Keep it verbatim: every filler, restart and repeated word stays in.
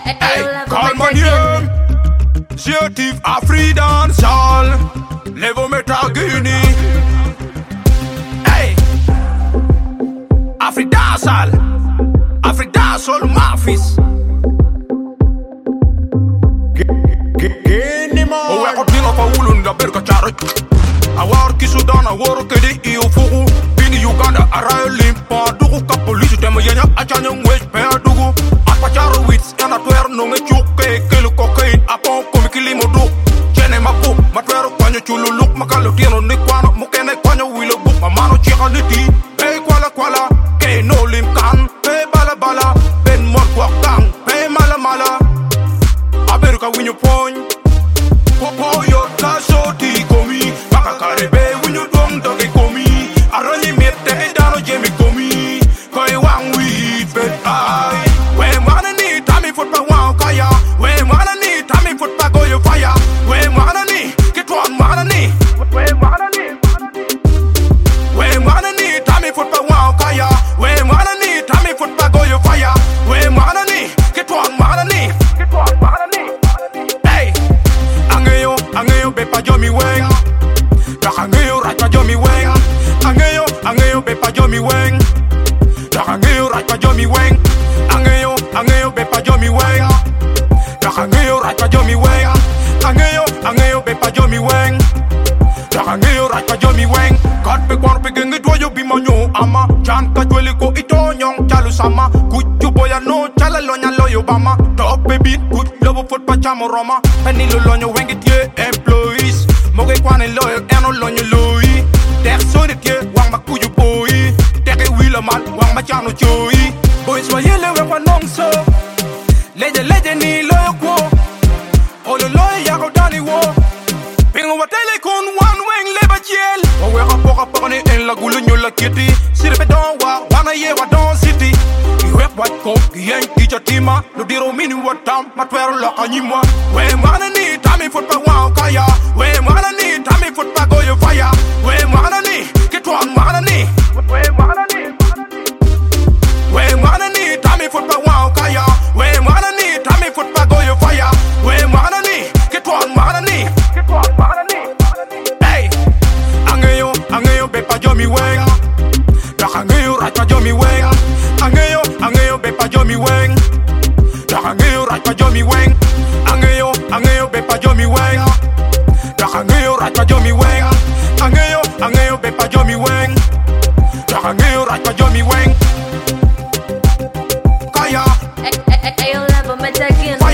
Hey, call my name. Creative Afridan Sal. Levo Metagini. Hey, Afridan Sal. Afridan Sal Mafis. Oh, we got dinner for Ulun, the Berka Charik. I work in Sudan, I work in the E U Fugu. In Uganda, I ride Limpa, Dugu, Kapolisu, Temoyana, Achanyan West, Perdugu, Apacharo Wits, and I wear no Mechuke, Kelu Cocaine, Apon, Komikilimodu, Chenemapu, Matero, Panya Chulu, look, Macalotino, Nikwana, Mukene, Panya, Willow Book, Mamano, Chikaniti, Pay Kuala Kuala, K no Limkan, Pay Bala Bala, Ben Morquakang, Pay Mala Mala, America, win your point. Popo yo kaso ti komi Makakarebe winyo dong doge komi Aroni mete edano jemi komi Koi wang weed bet ay We mana ni tami foot pa wang kaya We mana ni tami foot pa goyo fire We mana ni kitwan mana ni We mana ni We mana ni tami foot pa wang kaya We mana ni tami foot pa goyo fire We mana ni kitwan mana ni Kitwan mana ni Angeyo bepa jomi weng Dak angeyo right pa jomi weng Angeyo, angeyo bepa jomi weng Dak angeyo right pa jomi weng Angeyo, angeyo bepa jomi weng Dak angeyo right pa jomi weng Angeyo, angeyo bepa jomi weng Dak angeyo right pa jomi weng Kat pe kwar pe gengi dwoyo bimonyo ama Chan ka jweli ko ito nyong chalu sama Kuchu boya no chala lonya loyo bama Top pe beat kuch lobo foot pa chamo roma Penilo lonyo wengi tie employees Moge kwane loyo eno lonyo loyi Tek so de tie wang ma kuju boyi Teke wila mal wang ma chano choyi Boys wa yele we kwa nong so Leje leje ni loyo kwo Olo loyo yako dani wo Pingo wa tele kun one wing leba jel Wa we ka poka pakane en la gulu nyola kiti Sirpe don wa wana ye wa don city Iwek wat ko yen kicha tima Lo diro mini watam matwero loka nyimwa We mana ni tami foot pa wang kaya We mana ni tami foot pa goyo fire We mana ni kitwan mana ni We mana ni We mana ni tami foot pa wang kaya We mana ni tami foot pa goyo fire We mana ni kitwan mana ni Kitwan mana ni Hey, angeyo, angeyo bepa jomi weng Dak angeyo right pa jomi weng Angeyo, angeyo bepa jomi weng Dak angeyo right pa jomi weng Angeyo, angeyo bepa jomi weng Dak angeyo right pa jomi weng Angeyo, angeyo bepa jomi weng Dak angeyo right pa jomi weng Kaya Ayo level me tagging